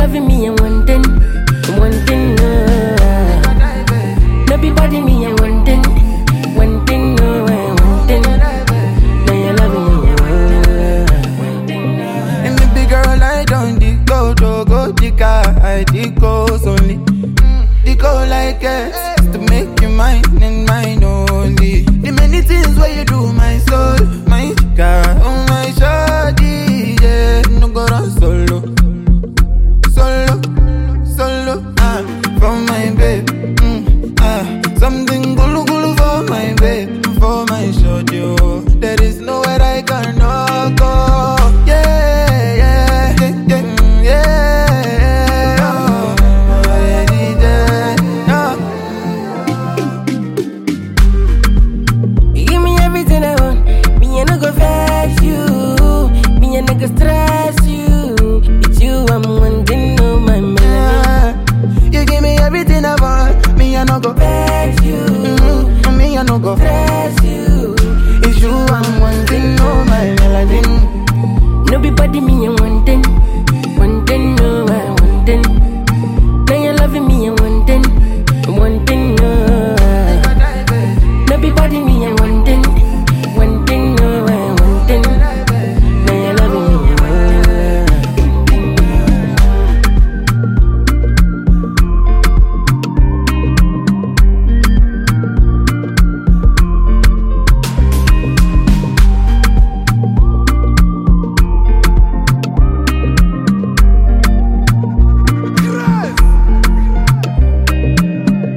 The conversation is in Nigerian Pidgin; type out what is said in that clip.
loving me and one thing. Baby body me and one thing. One thing. Now you're loving me. And baby girl, I don't go the car, I goes only. The go like it to make you mine and mine only. The many things where you do my soul.